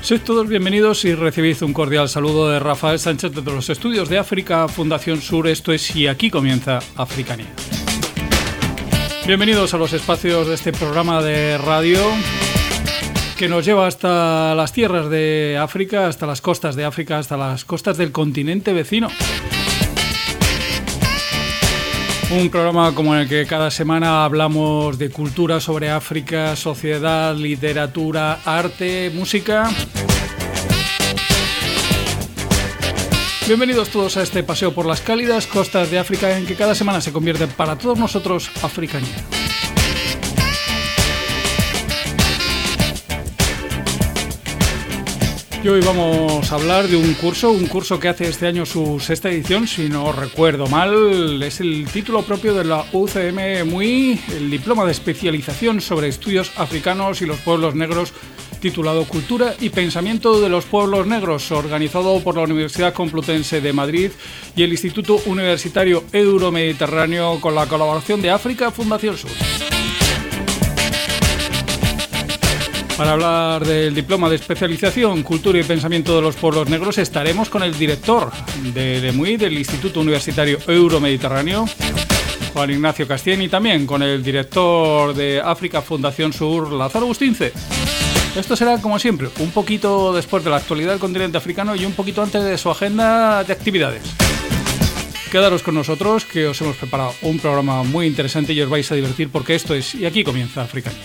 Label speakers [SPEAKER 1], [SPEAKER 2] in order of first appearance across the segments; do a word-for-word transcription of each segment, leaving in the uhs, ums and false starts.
[SPEAKER 1] Sois todos bienvenidos y recibid un cordial saludo de Rafael Sánchez desde los estudios de África Fundación Sur. Esto es Y aquí comienza Africania. Bienvenidos a los espacios de este programa de radio que nos lleva hasta las tierras de África, hasta las costas de África, hasta las costas del continente vecino. Un programa como el que cada semana hablamos de cultura sobre África, sociedad, literatura, arte, música. Bienvenidos todos a este paseo por las cálidas costas de África en que cada semana se convierte para todos nosotros Africania. Y hoy vamos a hablar de un curso, un curso que hace este año su sexta edición, si no recuerdo mal. Es el título propio de la U C M M U I, el diploma de especialización sobre estudios africanos y los pueblos negros, titulado Cultura y Pensamiento de los Pueblos Negros, organizado por la Universidad Complutense de Madrid y el Instituto Universitario Euromediterráneo con la colaboración de África Fundación Sur. Para hablar del diploma de especialización, cultura y pensamiento de los pueblos negros, estaremos con el director de M U I, del Instituto Universitario Euromediterráneo, Juan Ignacio Castien, y también con el director de África Fundación Sur, Lázaro Bustince. Esto será, como siempre, un poquito después de la actualidad del continente africano y un poquito antes de su agenda de actividades. Quedaros con nosotros, que os hemos preparado un programa muy interesante y os vais a divertir porque esto es Y aquí comienza Africania.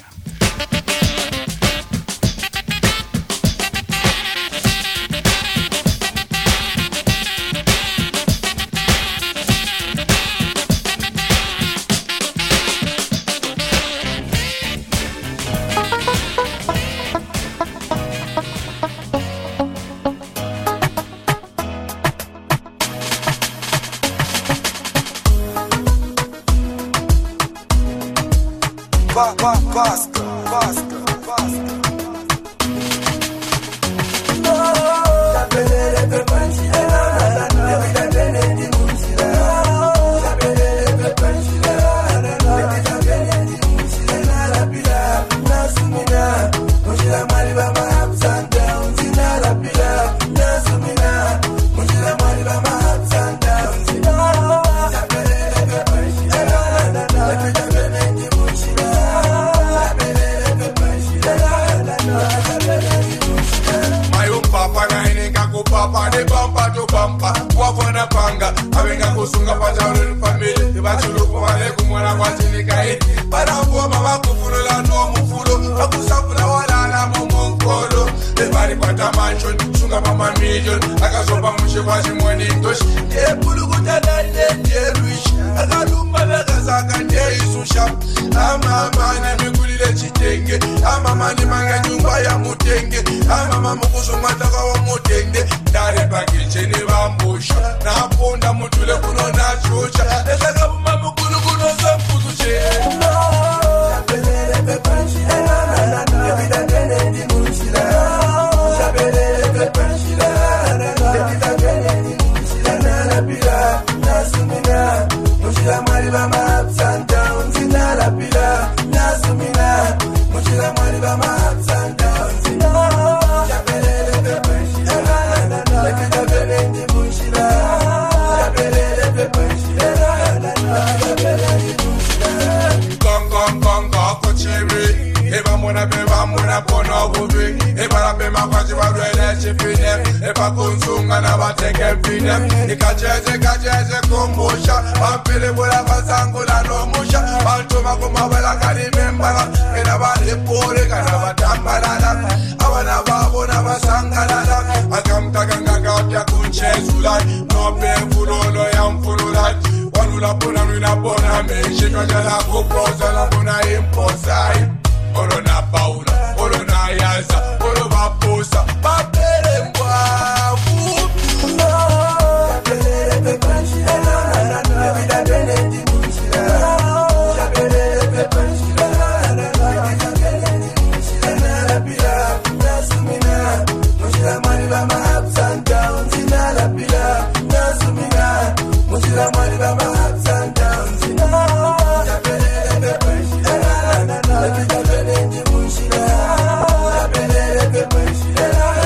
[SPEAKER 2] Yeah.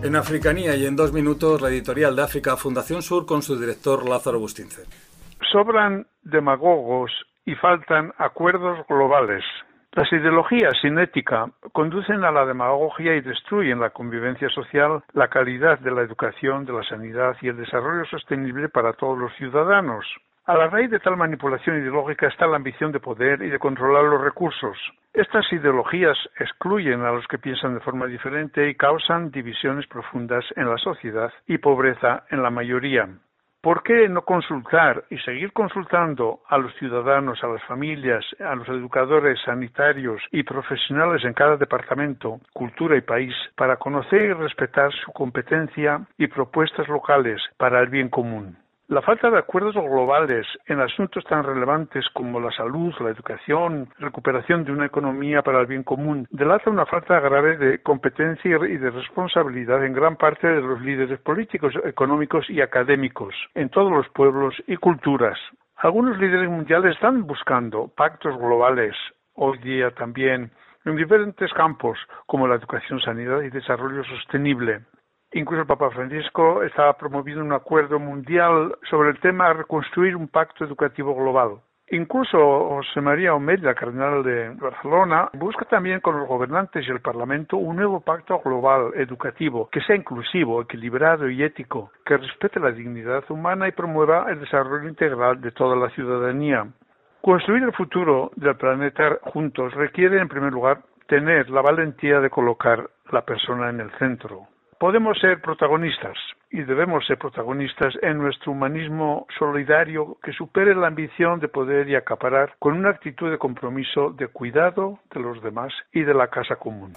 [SPEAKER 1] En Africanía y en dos minutos, la editorial de África Fundación Sur con su director Lázaro Bustince.
[SPEAKER 2] Sobran demagogos y faltan acuerdos globales. Las ideologías sin ética conducen a la demagogia y destruyen la convivencia social, la calidad de la educación, de la sanidad y el desarrollo sostenible para todos los ciudadanos. A la raíz de tal manipulación ideológica está la ambición de poder y de controlar los recursos. Estas ideologías excluyen a los que piensan de forma diferente y causan divisiones profundas en la sociedad y pobreza en la mayoría. ¿Por qué no consultar y seguir consultando a los ciudadanos, a las familias, a los educadores, sanitarios y profesionales en cada departamento, cultura y país para conocer y respetar su competencia y propuestas locales para el bien común? La falta de acuerdos globales en asuntos tan relevantes como la salud, la educación, recuperación de una economía para el bien común, delata una falta grave de competencia y de responsabilidad en gran parte de los líderes políticos, económicos y académicos, en todos los pueblos y culturas. Algunos líderes mundiales están buscando pactos globales, hoy día también, en diferentes campos, como la educación, sanidad y desarrollo sostenible. Incluso el Papa Francisco está promoviendo un acuerdo mundial sobre el tema de reconstruir un pacto educativo global. Incluso José María Omella, cardenal de Barcelona, busca también con los gobernantes y el Parlamento un nuevo pacto global educativo que sea inclusivo, equilibrado y ético, que respete la dignidad humana y promueva el desarrollo integral de toda la ciudadanía. Construir el futuro del planeta juntos requiere, en primer lugar, tener la valentía de colocar la persona en el centro. Podemos ser protagonistas y debemos ser protagonistas en nuestro humanismo solidario que supere la ambición de poder y acaparar con una actitud de compromiso, de cuidado de los demás y de la casa común.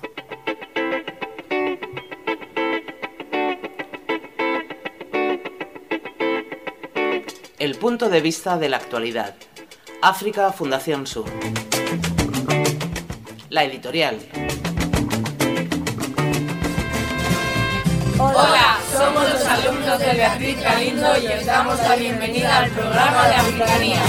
[SPEAKER 3] El punto de vista de la actualidad. África Fundación Sur. La editorial.
[SPEAKER 4] Hola, somos los alumnos de Beatriz Galindo y os damos la bienvenida al programa de Africanía.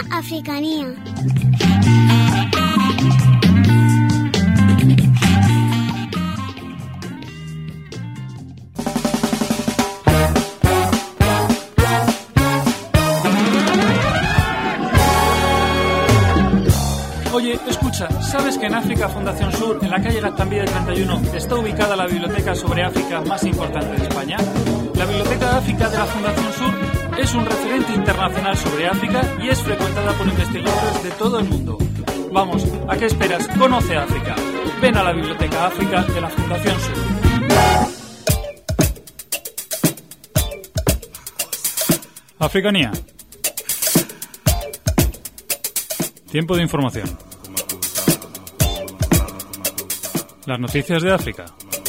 [SPEAKER 5] Africanía.
[SPEAKER 1] Oye, escucha, ¿sabes que en África Fundación Sur, en la calle Gaztambide treinta y uno, está ubicada la biblioteca sobre África más importante de España? La Biblioteca de África de la Fundación Sur es un referente internacional sobre África y es frecuentada por investigadores de todo el mundo. Vamos, ¿a qué esperas? Conoce África. Ven a la Biblioteca África de la Fundación Sur. Africanía. Tiempo de información. Las noticias de África.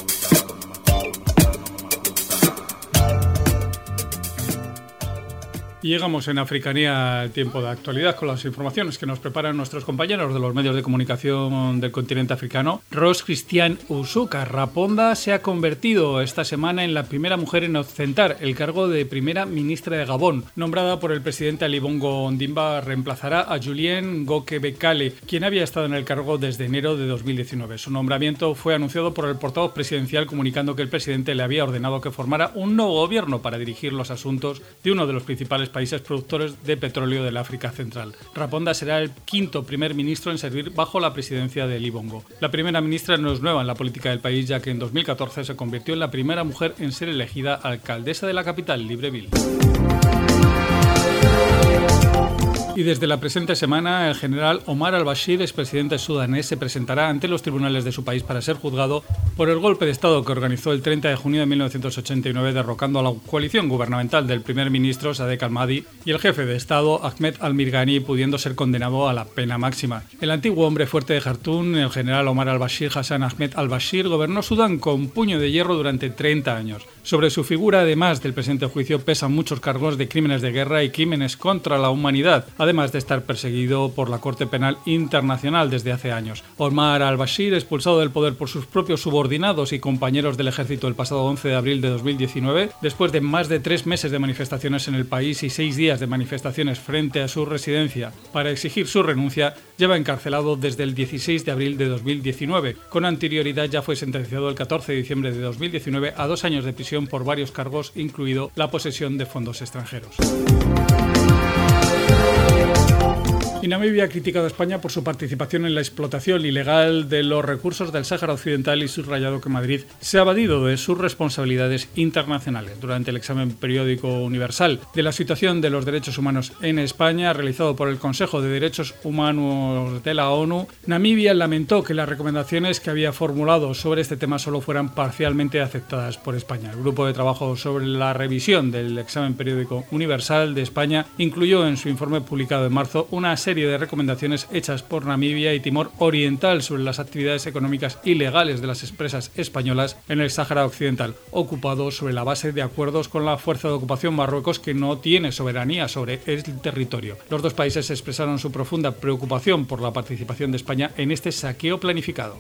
[SPEAKER 1] Y llegamos en Africanía al tiempo de actualidad con las informaciones que nos preparan nuestros compañeros de los medios de comunicación del continente africano. Rose Christiane Usuka Raponda se ha convertido esta semana en la primera mujer en ostentar el cargo de primera ministra de Gabón. Nombrada por el presidente Ali Bongo Ondimba, reemplazará a Julien Ngoke-Bekale, quien había estado en el cargo desde enero de dos mil diecinueve. Su nombramiento fue anunciado por el portavoz presidencial, comunicando que el presidente le había ordenado que formara un nuevo gobierno para dirigir los asuntos de uno de los principales países productores de petróleo del África Central. Raponda será el quinto primer ministro en servir bajo la presidencia de Ali Bongo. La primera ministra no es nueva en la política del país, ya que en dos mil catorce se convirtió en la primera mujer en ser elegida alcaldesa de la capital, Libreville. Y desde la presente semana, el general Omar al-Bashir, expresidente sudanés, se presentará ante los tribunales de su país para ser juzgado por el golpe de Estado que organizó el treinta de junio de mil novecientos ochenta y nueve, derrocando a la coalición gubernamental del primer ministro Sadek al-Mahdi y el jefe de Estado Ahmed al-Mirghani, pudiendo ser condenado a la pena máxima. El antiguo hombre fuerte de Jartún, el general Omar al-Bashir Hassan Ahmed al-Bashir, gobernó Sudán con puño de hierro durante treinta años. Sobre su figura, además del presente juicio, pesan muchos cargos de crímenes de guerra y crímenes contra la humanidad, además de estar perseguido por la Corte Penal Internacional desde hace años. Omar al-Bashir, expulsado del poder por sus propios subordinados y compañeros del ejército el pasado once de abril de dos mil diecinueve, después de más de tres meses de manifestaciones en el país y seis días de manifestaciones frente a su residencia para exigir su renuncia, lleva encarcelado desde el dieciséis de abril de dos mil diecinueve. Con anterioridad ya fue sentenciado el catorce de diciembre de dos mil diecinueve a dos años de prisión por varios cargos, incluido la posesión de fondos extranjeros. Y Namibia ha criticado a España por su participación en la explotación ilegal de los recursos del Sáhara Occidental y subrayado que Madrid se ha evadido de sus responsabilidades internacionales. Durante el examen periódico universal de la situación de los derechos humanos en España, realizado por el Consejo de Derechos Humanos de la ONU, Namibia lamentó que las recomendaciones que había formulado sobre este tema solo fueran parcialmente aceptadas por España. El grupo de trabajo sobre la revisión del examen periódico universal de España incluyó en su informe publicado en marzo una serie de recomendaciones hechas por Namibia y Timor Oriental sobre las actividades económicas ilegales de las empresas españolas en el Sáhara Occidental, ocupado sobre la base de acuerdos con la fuerza de ocupación Marruecos, que no tiene soberanía sobre el territorio. Los dos países expresaron su profunda preocupación por la participación de España en este saqueo planificado.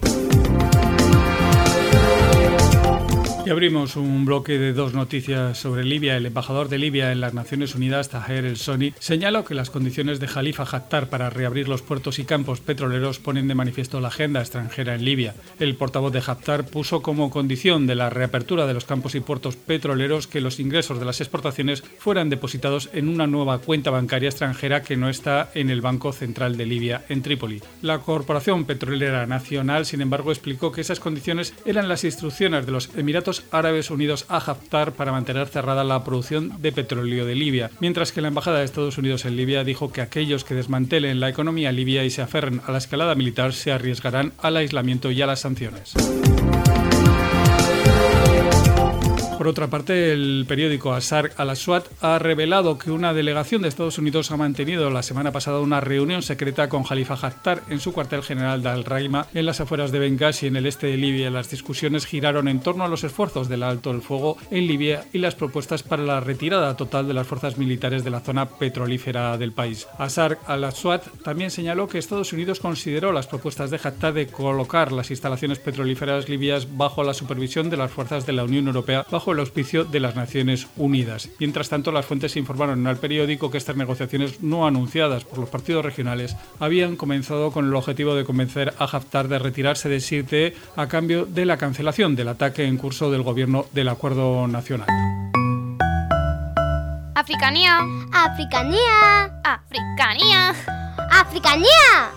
[SPEAKER 1] Y abrimos un bloque de dos noticias sobre Libia. El embajador de Libia en las Naciones Unidas, Taher El-Soni, señaló que las condiciones de Khalifa Haftar para reabrir los puertos y campos petroleros ponen de manifiesto la agenda extranjera en Libia. El portavoz de Haftar puso como condición de la reapertura de los campos y puertos petroleros que los ingresos de las exportaciones fueran depositados en una nueva cuenta bancaria extranjera que no está en el Banco Central de Libia en Trípoli. La Corporación Petrolera Nacional, sin embargo, explicó que esas condiciones eran las instrucciones de los Emiratos Árabes Unidos a Haftar para mantener cerrada la producción de petróleo de Libia, mientras que la Embajada de Estados Unidos en Libia dijo que aquellos que desmantelen la economía libia y se aferren a la escalada militar se arriesgarán al aislamiento y a las sanciones. Por otra parte, el periódico Asar al-Aswad ha revelado que una delegación de Estados Unidos ha mantenido la semana pasada una reunión secreta con Khalifa Haftar en su cuartel general de Al-Raima, en las afueras de Bengasi, en el este de Libia. Las discusiones giraron en torno a los esfuerzos del alto el fuego en Libia y las propuestas para la retirada total de las fuerzas militares de la zona petrolífera del país. Asar al-Aswad también señaló que Estados Unidos consideró las propuestas de Haftar de colocar las instalaciones petrolíferas libias bajo la supervisión de las fuerzas de la Unión Europea bajo bajo el auspicio de las Naciones Unidas. Mientras tanto, las fuentes informaron al periódico que estas negociaciones no anunciadas por los partidos regionales habían comenzado con el objetivo de convencer a Haftar de retirarse de Sirte a cambio de la cancelación del ataque en curso del gobierno del Acuerdo Nacional.
[SPEAKER 5] Africanía.
[SPEAKER 6] Africanía.
[SPEAKER 5] Africanía.
[SPEAKER 6] Africanía.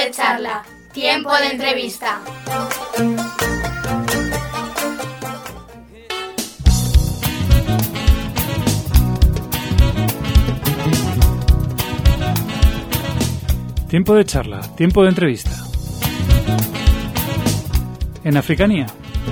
[SPEAKER 4] de charla, tiempo de entrevista.
[SPEAKER 1] Tiempo de charla, tiempo de entrevista. En Africanía.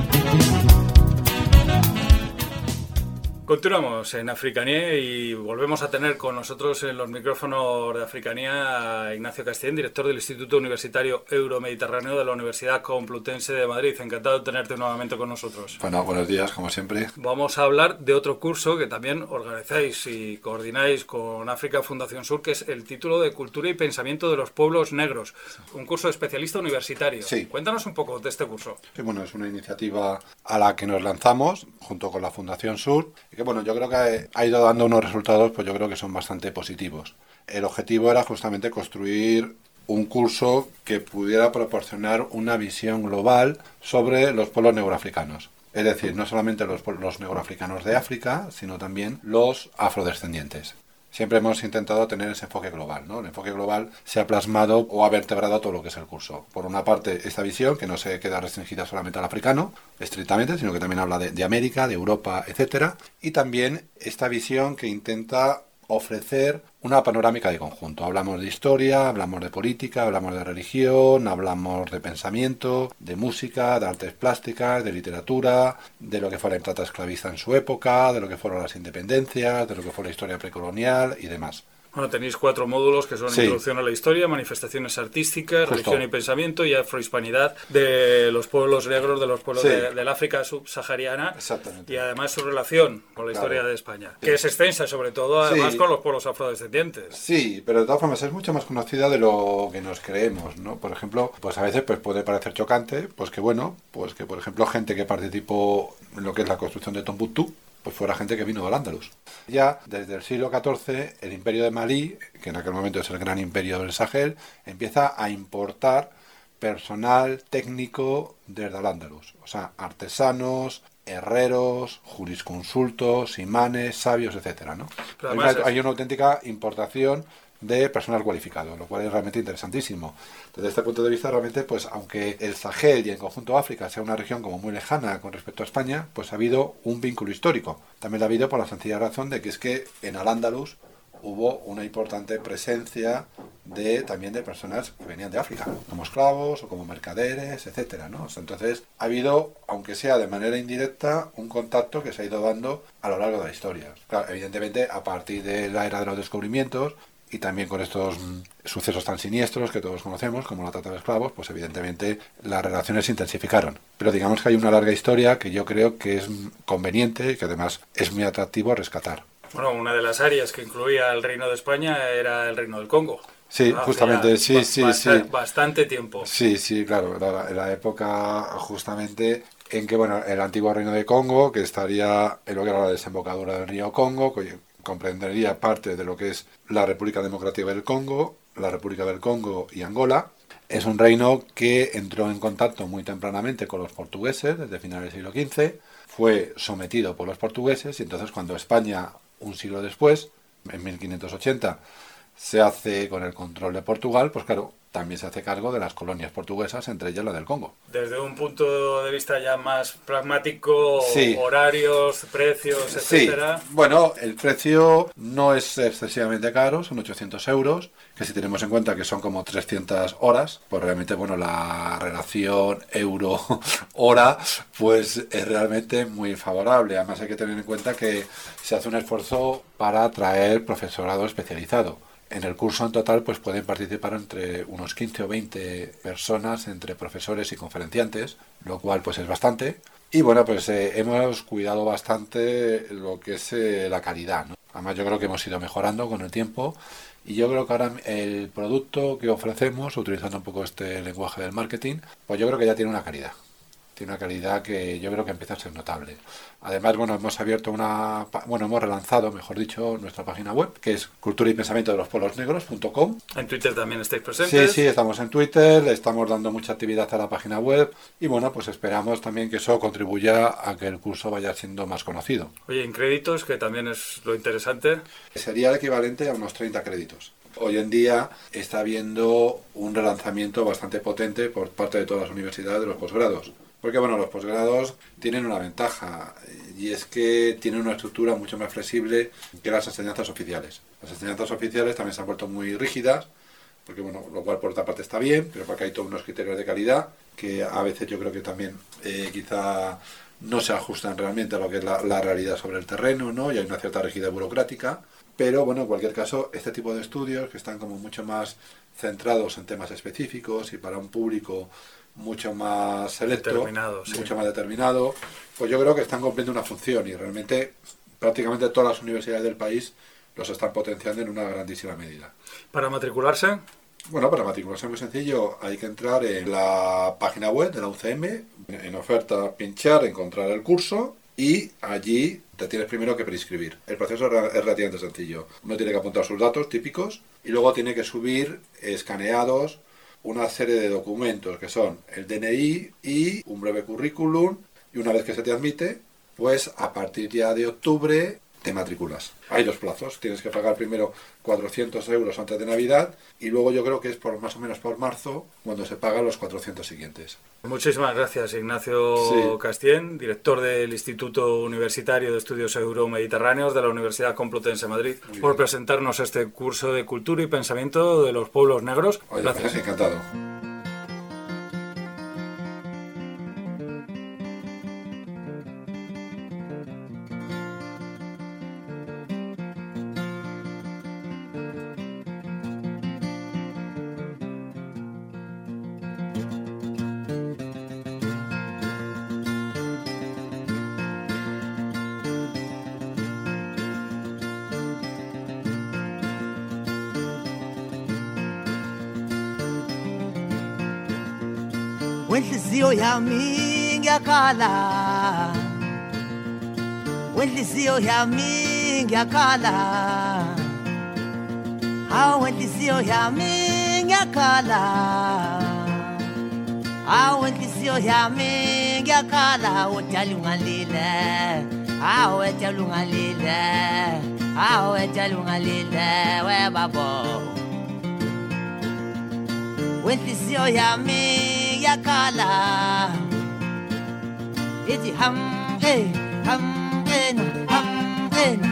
[SPEAKER 1] Continuamos en Africanía y volvemos a tener con nosotros en los micrófonos de Africanía a Ignacio Castillén, director del Instituto Universitario Euromediterráneo de la Universidad Complutense de Madrid. Encantado de tenerte nuevamente con nosotros.
[SPEAKER 7] Bueno, buenos días, como siempre.
[SPEAKER 1] Vamos a hablar de otro curso que también organizáis y coordináis con África Fundación Sur, que es el título de Cultura y Pensamiento de los Pueblos Negros. Un curso de especialista universitario.
[SPEAKER 7] Sí.
[SPEAKER 1] Cuéntanos un poco de este curso.
[SPEAKER 7] Sí, bueno, es una iniciativa a la que nos lanzamos junto con la Fundación Sur y que, bueno, yo creo que ha ido dando unos resultados, pues yo creo que son bastante positivos. El objetivo era justamente construir un curso que pudiera proporcionar una visión global sobre los pueblos negroafricanos. Es decir, no solamente los, los negroafricanos de África, sino también los afrodescendientes. Siempre hemos intentado tener ese enfoque global, ¿no? El enfoque global se ha plasmado o ha vertebrado todo lo que es el curso. Por una parte, esta visión, que no se queda restringida solamente al africano, estrictamente, sino que también habla de, de América, de Europa, etcétera. Y también esta visión que intenta ofrecer una panorámica de conjunto. Hablamos de historia, hablamos de política, hablamos de religión, hablamos de pensamiento, de música, de artes plásticas, de literatura, de lo que fue la trata esclavista en su época, de lo que fueron las independencias, de lo que fue la historia precolonial y demás.
[SPEAKER 1] Bueno, tenéis cuatro módulos que son
[SPEAKER 7] Sí.
[SPEAKER 1] Introducción a la historia, Manifestaciones artísticas,
[SPEAKER 7] Justo.
[SPEAKER 1] Religión y pensamiento y Afrohispanidad de los pueblos negros, de los pueblos
[SPEAKER 7] Sí.
[SPEAKER 1] de, del África subsahariana.
[SPEAKER 7] Exactamente.
[SPEAKER 1] Y además su relación con la
[SPEAKER 7] Claro.
[SPEAKER 1] historia de España, que es extensa sobre todo además
[SPEAKER 7] Sí.
[SPEAKER 1] con los pueblos afrodescendientes.
[SPEAKER 7] Sí, pero de todas formas es mucho más conocida de lo que nos creemos, ¿no? Por ejemplo, pues a veces pues puede parecer chocante, pues que bueno, pues que por ejemplo gente que participó en lo que es la construcción de Tombuctú, pues fuera gente que vino del Andalus. Ya desde el siglo catorce, el imperio de Malí, que en aquel momento es el gran imperio del Sahel, empieza a importar personal técnico desde el Andalus. O sea, artesanos, herreros, jurisconsultos, imanes, sabios, etcétera, ¿no?
[SPEAKER 1] Pero
[SPEAKER 7] Hay
[SPEAKER 1] además
[SPEAKER 7] una,
[SPEAKER 1] es-
[SPEAKER 7] hay una auténtica importación de personal cualificado, lo cual es realmente interesantísimo. Desde este punto de vista, realmente, pues aunque el Sahel y el conjunto de África sea una región como muy lejana con respecto a España, pues ha habido un vínculo histórico. También lo ha habido por la sencilla razón de que es que en Al-Ándalus hubo una importante presencia de también de personas que venían de África, como esclavos o como mercaderes, etcétera, ¿no? O sea, entonces ha habido, aunque sea de manera indirecta, un contacto que se ha ido dando a lo largo de la historia. Claro, evidentemente, a partir de la era de los descubrimientos, y también con estos mm, sucesos tan siniestros que todos conocemos, como la trata de esclavos, pues evidentemente las relaciones se intensificaron. Pero digamos que hay una larga historia que yo creo que es mm, conveniente y que además es muy atractivo rescatar.
[SPEAKER 1] Bueno, una de las áreas que incluía el Reino de España era el Reino del Congo.
[SPEAKER 7] Sí,
[SPEAKER 1] Hace
[SPEAKER 7] justamente,
[SPEAKER 1] ya
[SPEAKER 7] sí,
[SPEAKER 1] ba-
[SPEAKER 7] sí,
[SPEAKER 1] basta-
[SPEAKER 7] sí.
[SPEAKER 1] Bastante tiempo.
[SPEAKER 7] Sí, sí, claro, la, la época justamente en que, bueno, el antiguo Reino de Congo, que estaría en lo que era la desembocadura del río Congo, que comprendería parte de lo que es la República Democrática del Congo, la República del Congo y Angola. Es un reino que entró en contacto muy tempranamente con los portugueses, desde finales del siglo quince, fue sometido por los portugueses y entonces cuando España, un siglo después, en mil quinientos ochenta, se hace con el control de Portugal, pues claro, también se hace cargo de las colonias portuguesas, entre ellas la del Congo.
[SPEAKER 1] Desde un punto de vista ya más pragmático,
[SPEAKER 7] Sí.
[SPEAKER 1] horarios, precios, etcétera.
[SPEAKER 7] Sí, bueno, el precio no es excesivamente caro, son ochocientos euros, que si tenemos en cuenta que son como trescientas horas, pues realmente, bueno, la relación euro-hora, pues es realmente muy favorable. Además hay que tener en cuenta que se hace un esfuerzo para atraer profesorado especializado. En el curso en total pues pueden participar entre unos quince o veinte personas, entre profesores y conferenciantes, lo cual pues es bastante. Y bueno, pues eh, hemos cuidado bastante lo que es eh, la calidad, ¿no? Además yo creo que hemos ido mejorando con el tiempo y yo creo que ahora el producto que ofrecemos, utilizando un poco este lenguaje del marketing, pues yo creo que ya tiene una calidad. Tiene una calidad que yo creo que empieza a ser notable. Además, bueno, hemos abierto una... Bueno, hemos relanzado, mejor dicho, nuestra página web, que es cultura y pensamiento de los pueblos negros punto com.
[SPEAKER 1] En Twitter también estáis presentes.
[SPEAKER 7] Sí, sí, estamos en Twitter, estamos dando mucha actividad a la página web y, bueno, pues esperamos también que eso contribuya a que el curso vaya siendo más conocido.
[SPEAKER 1] Oye, en créditos, que también es lo interesante.
[SPEAKER 7] Sería el equivalente a unos treinta créditos. hoy en día está habiendo un relanzamiento bastante potente por parte de todas las universidades de los posgrados. Porque bueno, los posgrados tienen una ventaja y es que tienen una estructura mucho más flexible que las enseñanzas oficiales. Las enseñanzas oficiales también se han vuelto muy rígidas, porque bueno, lo cual por otra parte está bien, pero porque hay todos unos criterios de calidad que a veces yo creo que también eh, quizá no se ajustan realmente a lo que es la, la realidad sobre el terreno, ¿no? Y hay una cierta rigidez burocrática. Pero bueno, en cualquier caso, este tipo de estudios que están como mucho más centrados en temas específicos y para un público mucho más selecto,
[SPEAKER 1] determinado, sí.
[SPEAKER 7] mucho más determinado, pues yo creo que están cumpliendo una función y realmente prácticamente todas las universidades del país los están potenciando en una grandísima medida.
[SPEAKER 1] ¿Para matricularse?
[SPEAKER 7] Bueno, para matricularse es muy sencillo, hay que entrar en la página web de la U C M, en oferta, pinchar, encontrar el curso y allí te tienes primero que preinscribir. El proceso es relativamente sencillo. Uno tiene que apuntar sus datos típicos y luego tiene que subir escaneados una serie de documentos que son el D N I y un breve currículum, y una vez que se te admite, pues a partir ya de octubre te matriculas. Hay dos plazos, tienes que pagar primero cuatrocientos euros antes de Navidad y luego yo creo que es por más o menos por marzo cuando se pagan los cuatrocientos siguientes.
[SPEAKER 1] Muchísimas gracias, Ignacio
[SPEAKER 7] Sí.
[SPEAKER 1] Castien, director del Instituto Universitario de Estudios Euromediterráneos de la Universidad Complutense de Madrid, por presentarnos este curso de Cultura y Pensamiento de los Pueblos Negros.
[SPEAKER 7] Oye,
[SPEAKER 1] Gracias.
[SPEAKER 7] Encantado.
[SPEAKER 8] Wenhliziyo yami ngiyakhala, wenhliziyo yami ngiyakhala, hawu wenhliziyo yami ngiyakhala, hawu wenhliziyo yami ngiyakhala, udala ungalile, hawu udala ungalile, hawu udala ungalile, webabo. Wenhliziyo yami yakala iti ham eh ham en ham en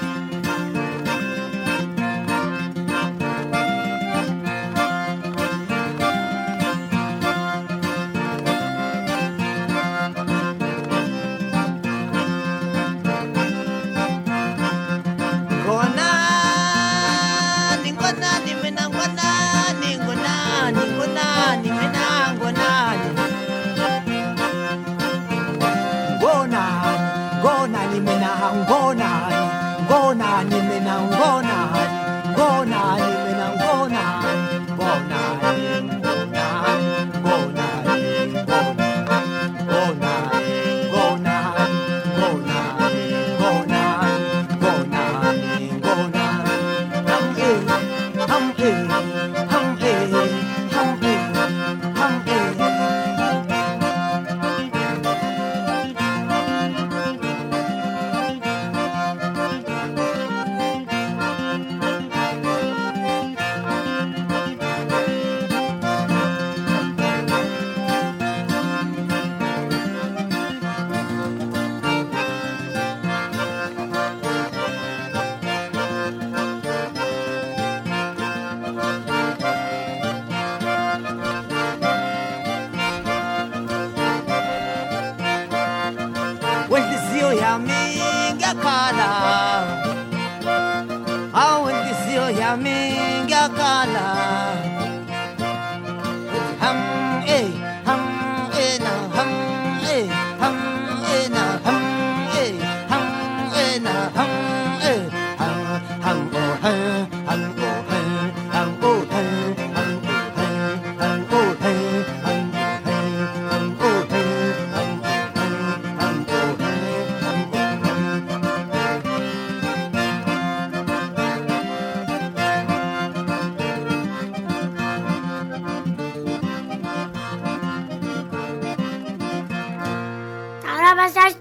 [SPEAKER 8] gona ningona nimena gona ningona ningona nimena gona gona ni mina ngona ngona ni mina ngona ngona ni mina ngona ngona ngona ngona ngona ngona ngona ngona ngona ngona ham eh ham eh ham eh ham eh ham eh wenhliziyo yami ngiyakhala, hawu wenhliziyo yami ngiyakhala, ham eh ham eh na ham eh ham eh na ham eh ham eh na ham eh ham ham oh hey ham oh hey ham oh hey ham oh hey ham oh hey ham oh hey ham oh hey ham oh hey
[SPEAKER 6] Ahora vas a escuchar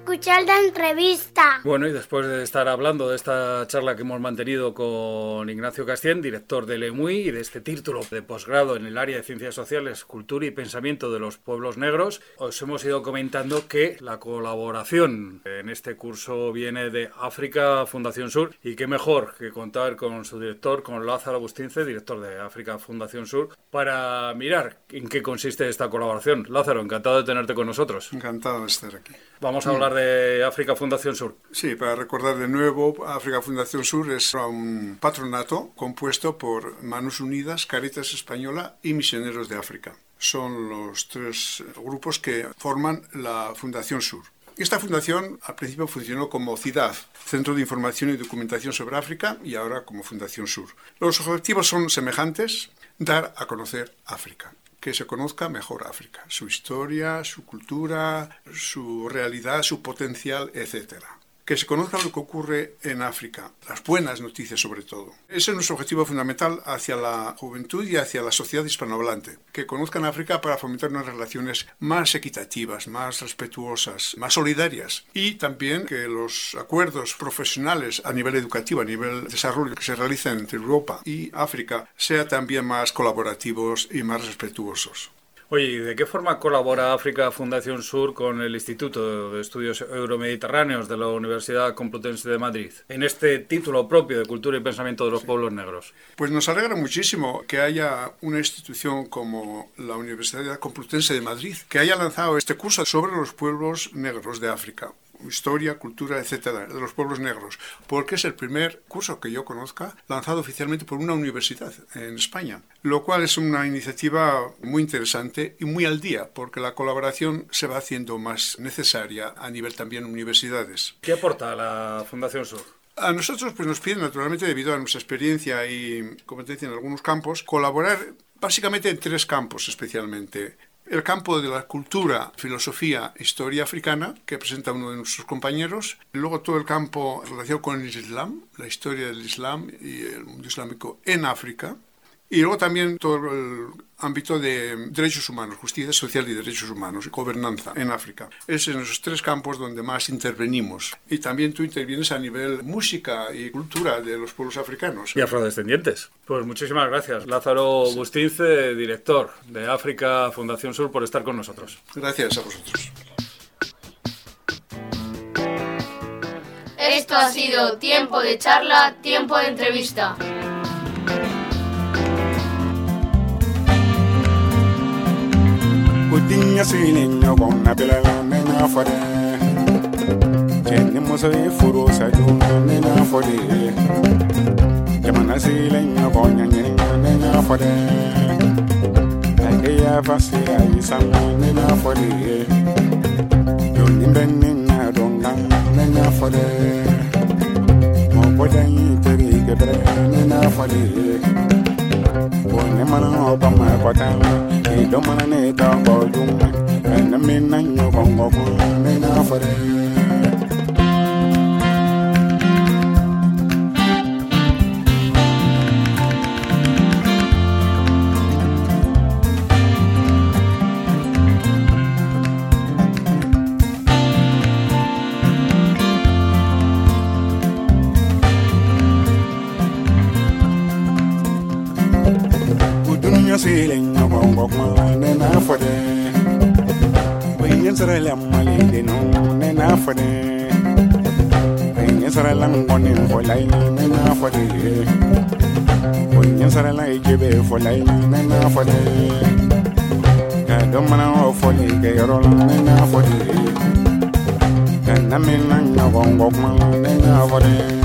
[SPEAKER 6] escuchar la entrevista.
[SPEAKER 1] Bueno, y después de estar hablando de esta charla que hemos mantenido con Ignacio Castien, director del E M U I, y de este título de posgrado en el área de Ciencias Sociales, Cultura y Pensamiento de los Pueblos Negros, os hemos ido comentando que la colaboración en este curso viene de África Fundación Sur, y qué mejor que contar con su director, con Lázaro Bustince, director de África Fundación Sur, para mirar en qué consiste esta colaboración. Lázaro, encantado de tenerte con nosotros.
[SPEAKER 9] Encantado de estar aquí.
[SPEAKER 1] Vamos a hablar de África Fundación Sur.
[SPEAKER 9] Sí, para recordar de nuevo, África Fundación Sur es un patronato compuesto por Manos Unidas, Cáritas Española y Misioneros de África. Son los tres grupos que forman la Fundación Sur. Esta fundación al principio funcionó como CIDAD, Centro de Información y Documentación sobre África, y ahora como Fundación Sur. Los objetivos son semejantes: dar a conocer África, que se conozca mejor África, su historia, su cultura, su realidad, su potencial, etcétera. Que se conozca lo que ocurre en África, las buenas noticias sobre todo. Ese es nuestro objetivo fundamental hacia la juventud y hacia la sociedad hispanohablante. Que conozcan África para fomentar unas relaciones más equitativas, más respetuosas, más solidarias. Y también que los acuerdos profesionales a nivel educativo, a nivel de desarrollo que se realicen entre Europa y África, sean también más colaborativos y más respetuosos.
[SPEAKER 1] Oye, ¿y de qué forma colabora África Fundación Sur con el Instituto de Estudios Euromediterráneos de la Universidad Complutense de Madrid en este título propio de Cultura y Pensamiento de los sí. Pueblos Negros?
[SPEAKER 9] Pues nos alegra muchísimo que haya una institución como la Universidad Complutense de Madrid que haya lanzado este curso sobre los pueblos negros de África. Historia, cultura, etcétera, de los pueblos negros, porque es el primer curso que yo conozca lanzado oficialmente por una universidad en España, lo cual es una iniciativa muy interesante y muy al día, porque la colaboración se va haciendo más necesaria a nivel también de universidades.
[SPEAKER 1] ¿Qué aporta la Fundación Sur?
[SPEAKER 9] A nosotros pues nos piden, naturalmente, debido a nuestra experiencia y competencia en algunos campos, colaborar básicamente en tres campos especialmente. El campo de la cultura, filosofía, historia africana, que presenta uno de nuestros compañeros. Luego todo el campo relacionado con el Islam, la historia del Islam y el mundo islámico en África. Y luego también todo el ámbito de derechos humanos, justicia social y derechos humanos, y gobernanza en África. Es en esos tres campos donde más intervenimos. Y también tú intervienes a nivel música y cultura de los pueblos africanos.
[SPEAKER 1] Y afrodescendientes. Pues muchísimas gracias, Lázaro sí. Bustince, director de África Fundación Sur, por estar con nosotros.
[SPEAKER 9] Gracias a vosotros.
[SPEAKER 4] Esto ha sido Tiempo de Charla, Tiempo de Entrevista.
[SPEAKER 10] Kudinya sininyo kona bilala nena fode Cheni muso ifuru sajuna nena fode Jamana silinyo konya nyenyo nena fode Takeya vasira isama nena fode Yonimbe nena donga nena fode Moboda yiteri gebre nena fode One mana obama kotala Don't wanna need a volume, and I mean, I know I'm going to for it. Ceiling, no one walk my line enough for them. We answer a lamb, my lady, no enough for them. We answer a lamb, one in for line enough for them. We answer a line, give it for line enough for them. I don't know for the girl enough for them. And I mean, I know one walk my line enough for them.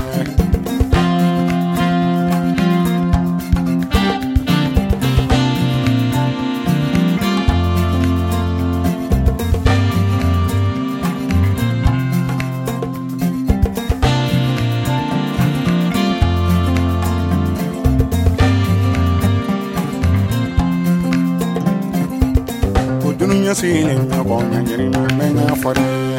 [SPEAKER 10] Ceiling, no one and you're in for it.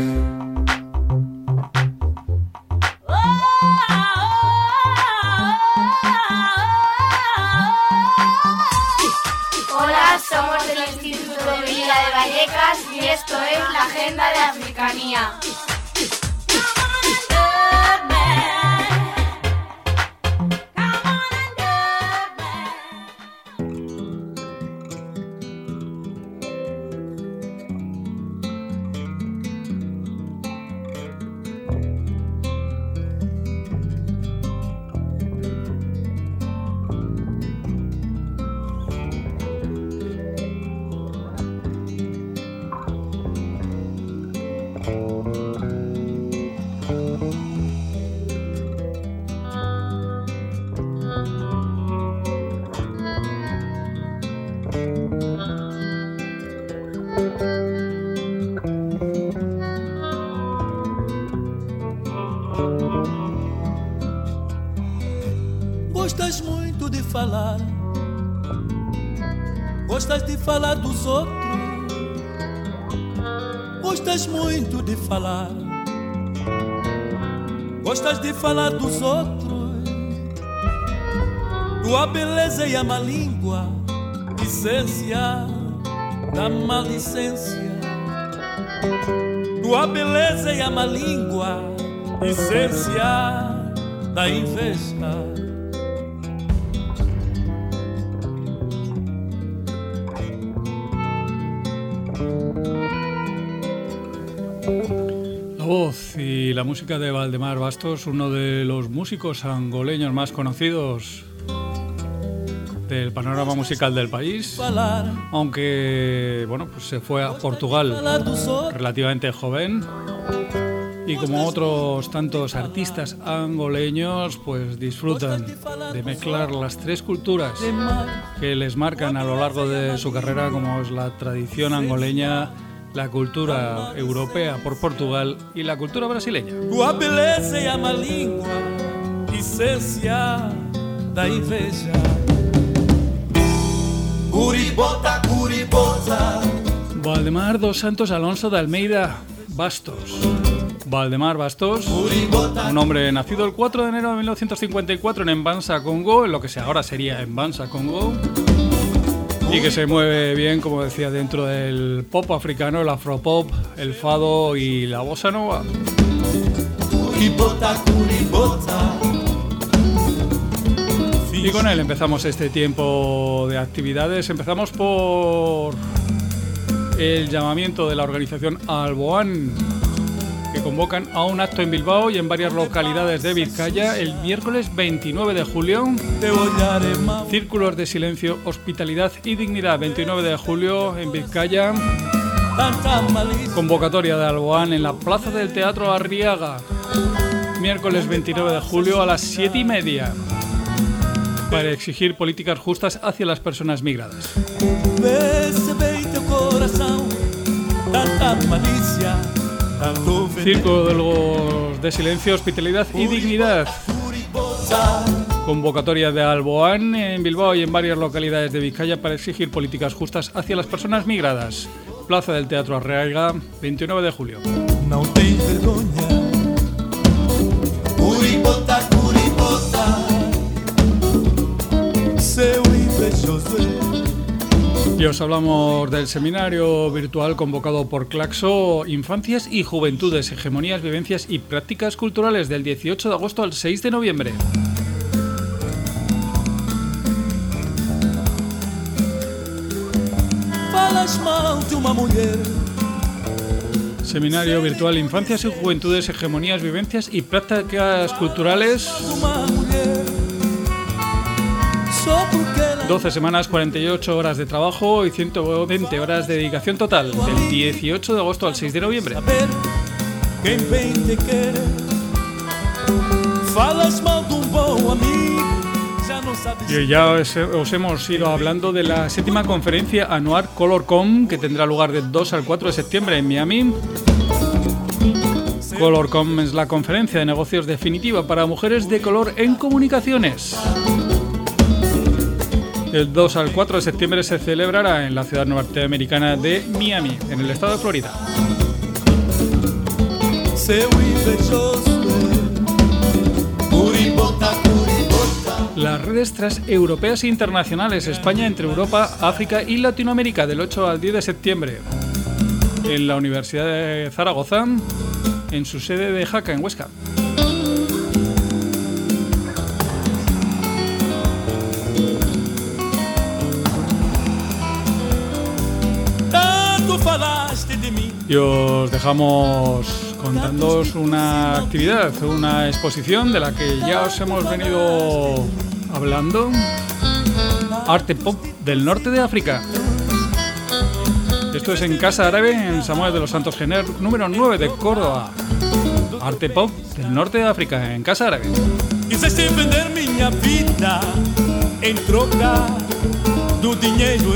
[SPEAKER 4] Hola, somos del Instituto de Vida de Vallecas y esto es la Agenda de Africanía.
[SPEAKER 11] Gostas muito de falar, gostas de falar dos outros, gostas muito de falar, gostas de falar dos outros, tua beleza e a má língua, essência da malicência, tua beleza e a má língua, essência da inveja.
[SPEAKER 1] La voz y la música de Valdemar Bastos, uno de los músicos angoleños más conocidos del panorama musical del país, aunque bueno, pues se fue a Portugal relativamente joven y como otros tantos artistas angoleños pues disfrutan de mezclar las tres culturas que les marcan a lo largo de su carrera, como es la tradición angoleña, la cultura europea por Portugal y la cultura brasileña.
[SPEAKER 11] Tua beleza e a má língua, essência da inveja. Curibota, curibota.
[SPEAKER 1] Valdemar dos Santos Alonso de Almeida Bastos. Valdemar Bastos, un hombre nacido el cuatro de enero de mil novecientos cincuenta y cuatro en Mbanza, Congo, en lo que ahora sería Mbanza, Congo, y que se mueve bien, como decía, dentro del pop africano, el afropop, el fado y la bossa nova. Y con él empezamos este tiempo de actividades. Empezamos por el llamamiento de la organización Alboan, que convocan a un acto en Bilbao y en varias localidades de Vizcaya el miércoles veintinueve de julio. Círculos de silencio, hospitalidad y dignidad, veintinueve de julio en Vizcaya. Convocatoria de Alboan en la Plaza del Teatro Arriaga, miércoles veintinueve de julio a las siete y media, para exigir políticas justas hacia las personas migradas. Círculos de silencio, hospitalidad y dignidad. Convocatoria de Alboan en Bilbao y en varias localidades de Vizcaya para exigir políticas justas hacia las personas migradas. Plaza del Teatro Arriaga, veintinueve de julio.
[SPEAKER 11] Não tem vergonha. Curibota, curibota. Seu invejoso.
[SPEAKER 1] Y os hablamos del seminario virtual convocado por Claxo, Infancias y Juventudes, Hegemonías, Vivencias y Prácticas Culturales, del dieciocho de agosto al seis de noviembre.
[SPEAKER 11] Falas mal de uma mulher.
[SPEAKER 1] Seminario virtual Infancias y Juventudes, Hegemonías, Vivencias y Prácticas Culturales. doce semanas, cuarenta y ocho horas de trabajo y ciento veinte horas de dedicación total, del dieciocho de agosto al seis de noviembre. Y ya os, os hemos ido hablando de la séptima conferencia anual ColorCom, que tendrá lugar del dos al cuatro de septiembre en Miami. ColorCom es la conferencia de negocios definitiva para mujeres de color en comunicaciones. Del dos al cuatro de septiembre se celebrará en la ciudad norteamericana de Miami, en el estado de Florida. Las redes transeuropeas e internacionales, España entre Europa, África y Latinoamérica, del ocho al diez de septiembre. En la Universidad de Zaragoza, en su sede de Jaca, en Huesca. Y os dejamos contándoos una actividad, una exposición de la que ya os hemos venido hablando. Arte Pop del norte de África. Esto es en Casa Árabe, en Samuel de los Santos Gener, número nueve de Córdoba. Arte Pop del norte de África, en Casa Árabe.
[SPEAKER 11] Quiseste vender minha vida em troca do dinheiro.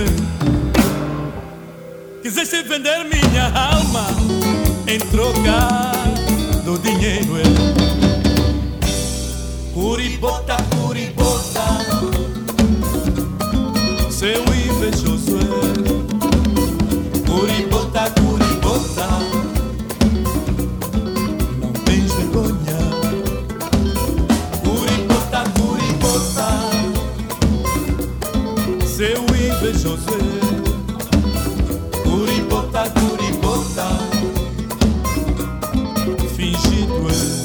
[SPEAKER 11] Quiseste vender minha alma em troca do dinheiro. Curibota, curibota, seu invejoso. Curibota, curibota, não tens vergonha. Curibota, curibota, seu invejoso. Curibota, curibota, fingido é.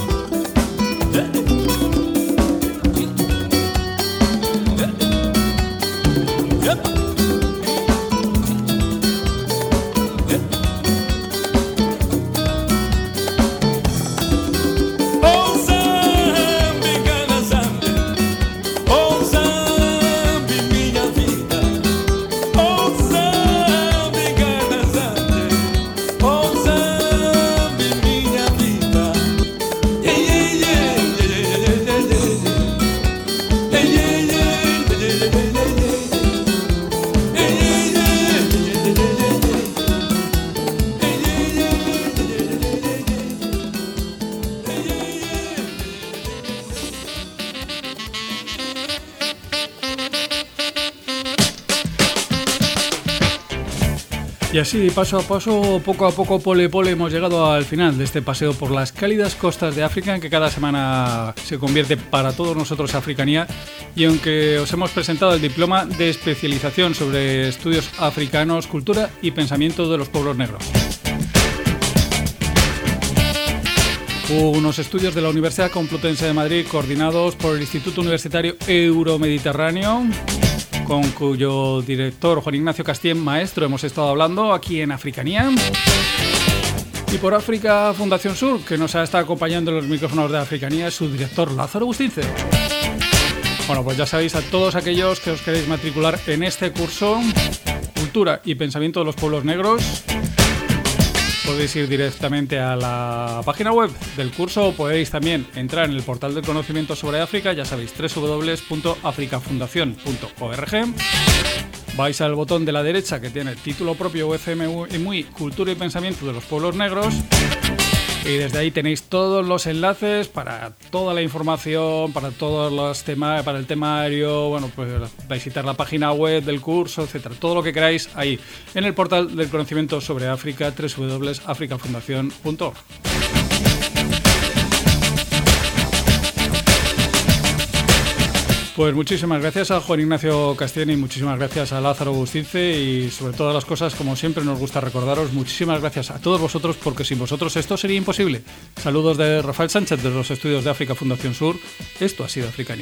[SPEAKER 1] Y así, paso a paso, poco a poco, pole pole, hemos llegado al final de este paseo por las cálidas costas de África, en que cada semana se convierte para todos nosotros Africanía. Y aunque os hemos presentado el diploma de especialización sobre estudios africanos, cultura y pensamiento de los pueblos negros. Unos estudios de la Universidad Complutense de Madrid coordinados por el Instituto Universitario Euromediterráneo, con cuyo director, Juan Ignacio Castien, maestro, hemos estado hablando aquí en Africanía. Y por África Fundación Sur, que nos ha estado acompañando en los micrófonos de Africanía, su director, Lázaro Bustince. Bueno, pues ya sabéis, a todos aquellos que os queréis matricular en este curso, Cultura y Pensamiento de los Pueblos Negros, podéis ir directamente a la página web del curso o podéis también entrar en el portal del conocimiento sobre África, ya sabéis, doble u doble u doble u punto africa fundación punto org. Vais al botón de la derecha que tiene el título propio U F M U I, Cultura y Pensamiento de los Pueblos Negros, y desde ahí tenéis todos los enlaces para toda la información, para todos los temas, para el temario, bueno, pues visitar la página web del curso, etcétera. Todo lo que queráis ahí en el portal del conocimiento sobre África, doble u doble u doble u punto africa fundación punto org. Pues muchísimas gracias a Juan Ignacio Castien y muchísimas gracias a Lázaro Bustince, y sobre todas las cosas, como siempre nos gusta recordaros, muchísimas gracias a todos vosotros, porque sin vosotros esto sería imposible. Saludos de Rafael Sánchez de los estudios de África Fundación Sur. Esto ha sido Africanía.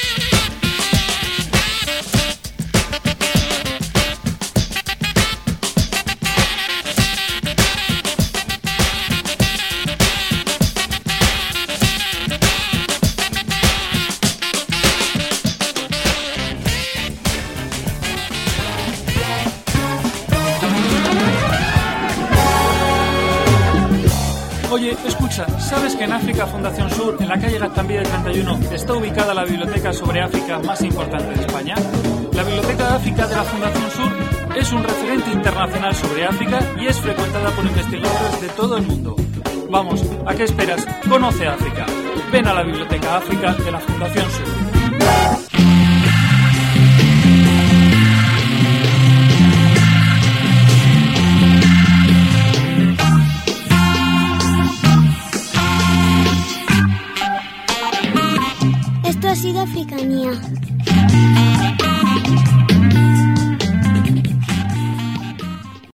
[SPEAKER 1] Oye, escucha, ¿sabes que en África Fundación Sur, en la calle Gaztambide treinta y uno, está ubicada la biblioteca sobre África más importante de España? La Biblioteca de África de la Fundación Sur es un referente internacional sobre África y es frecuentada por investigadores de todo el mundo. Vamos, ¿a qué esperas? Conoce África. Ven a la Biblioteca África de la Fundación Sur.
[SPEAKER 6] Esto ha sido Africanía.